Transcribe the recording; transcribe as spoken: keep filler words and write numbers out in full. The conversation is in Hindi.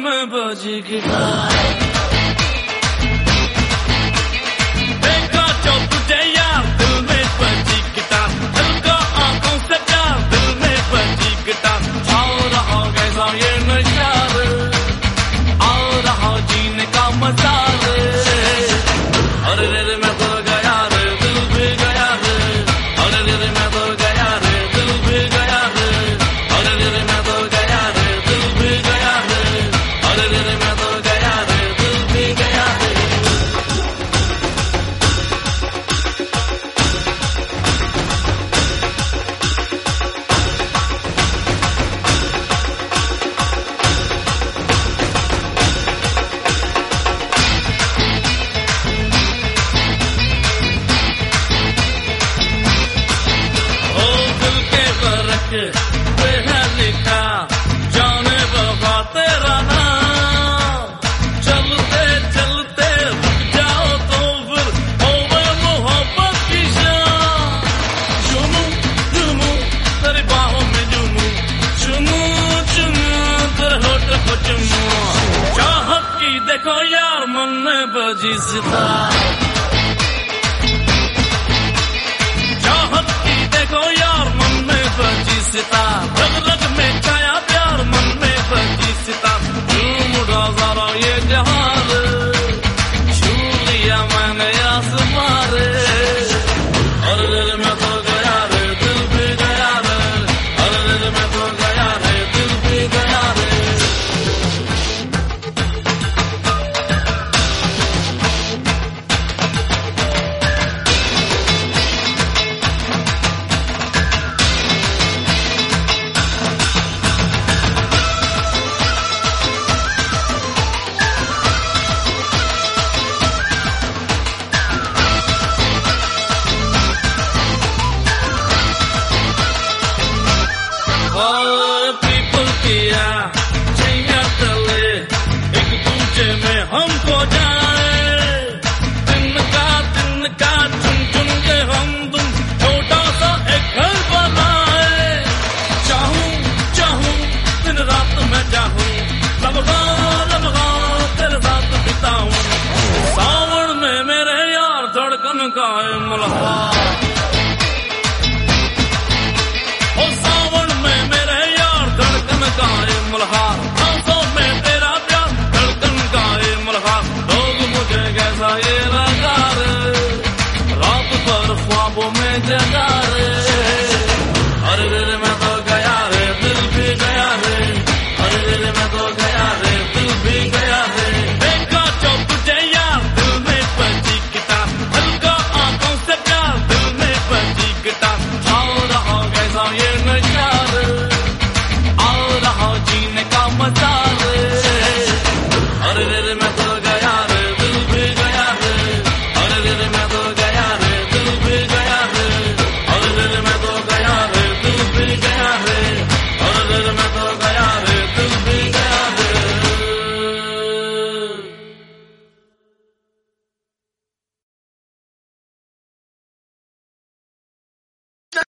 में बजी गिटार। देखा जो तुझे यार दिल में बजी गिटार, दिल का आंखों से प्यार दिल में बजी गिटार। आओ रहा कैसा ये नशा रे, आओ रहा जीने का मजा रे। अरे रे रे मैं तो गया रे, दिल भी गया रे। अरे रे रे मैं तो गया रे, दिल भी गया रे। अरे रे रे मैं तो गया रे, दिल भी गया रे। अरे रे रे मैं तो गया रे, दिल भी गया रे। पे है लिखा जाने बाबा तेरा नाम। चलते चलते रुक जाओ तो फिर होवे मोहब्बत की शाम। चुमू चुमू तेरी बाहों में चुमू, चुमू चुमू तेरे होठ को चुमू। चाहत की देखो यार मन में बजी सितार, चाहत की देखो यार मन में बजी सितार।